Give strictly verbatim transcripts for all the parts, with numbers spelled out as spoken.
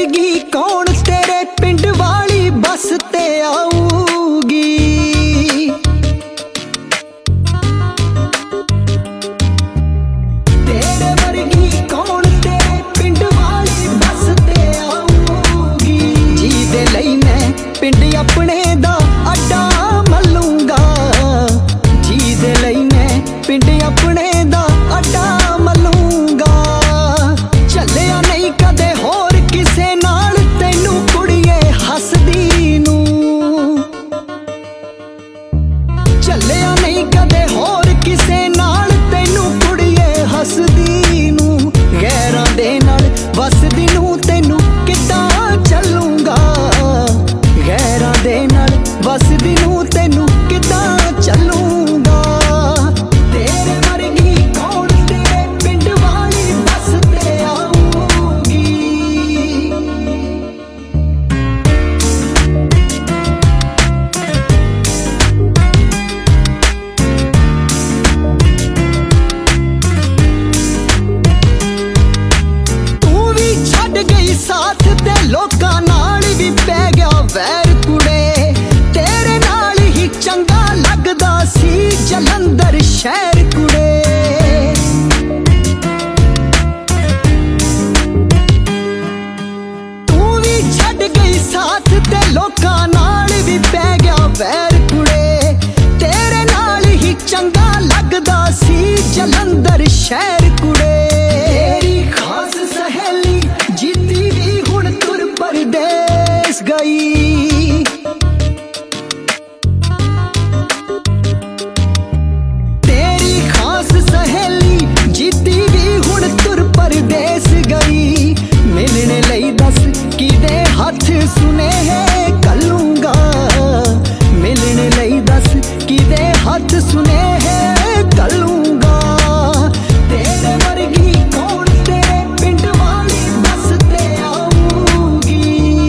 वर्गी कौन तेरे पिंड वाली बस ते आऊगी। तेरे वर्गी कौन तेरे पिंड वाली बस ते आऊगी। जीदे लई मैं पिंड अपने दा अड्डा मलूंगा। जीदे लई मैं पिंड अपने दा अड्डा मलूंगा। चलिया नहीं कदे होर किसे नाल तैनू कुड़िए हसदी नू। चलिया नहीं कदे होर किसे नाल तैनू कुड़िए हसदी नू। गैरां दे नाल वसदी नू तैनू किदां चलूंगा। गैरां दे नाल वसदी नू तैनू किदां चलूंगा। तेरे वर्गी कौन तेरे पिंड वाली बस ते आऊगी। तू भी छड़ गई साथ ते लोकां नाल भी पै गया वैर कुड़े। तेरे नाल ही चंगा लगदा सी जलंधर शहर कुड़े। तू भी छड़ गई साथ ते लोकां नाल भी पै गया वैर कुड़े। तेरे नाल ही चंगा लगदा सी जलंधर शहर कुड़े। तेरी खास सहेली जीती भी हुण तुर परदेस गई। तेरी खास सहेली जीती भी हुण तुर परदेस गई। मिलने लई दस किदे हथ सुनेहे कलूंगा। मिलने लई दस किदे हथ सुनेहे कलूंगा। तेरे वर्गी कौन तेरे पिंड वाली बस ते आऊगी।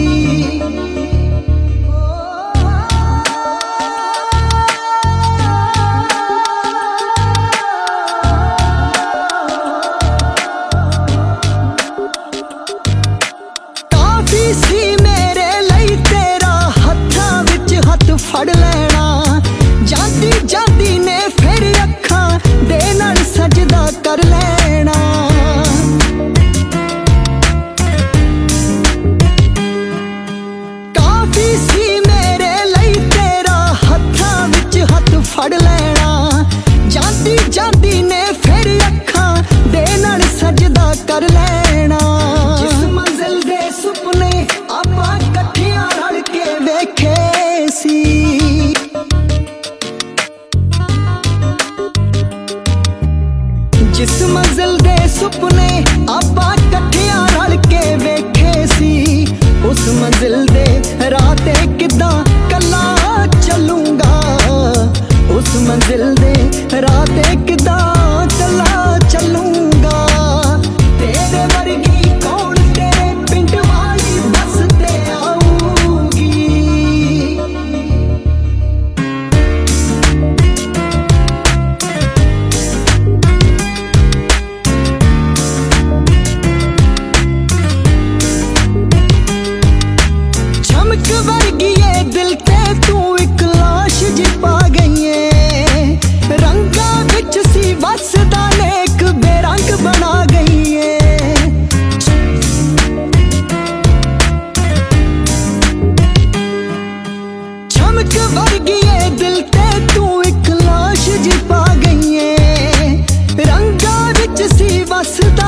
काफी सी मेरे लई तेरा हत्थां विच हत्थ फड़ लेना। जांदी जांदी ने फिर अखां दे नाल सजदा कर लेना। काफी सी मेरे लई तेरा हत्थां विच हत्थ फड़ लेना। जांदी जांदी ने फिर अखां दे नाल सजदा कर लेना। जिस मंजिल दे सुपने आपां कट्ठियां रल के वेखे सी। जिस मंजिल दे सुपने आपां कट्ठियां रल के वेखे सी। उस मंजिल दे राह ते किदां कल्ला चलूंगा। उस मंजिल दे राह ते किदां कल्ला चलूंगा। तेरे वर्गी कौन तेरे पिंड वाली बस ते आऊगी। चमक वर्गी ये दिल ते तू एक लाश जी पा गई है। रंगा विच सी वसदा नेक बेरंग बना गई है। चमक वर्गी ये दिल ते तू एक लाश जी पा गई है। रंगा विच सी वसदा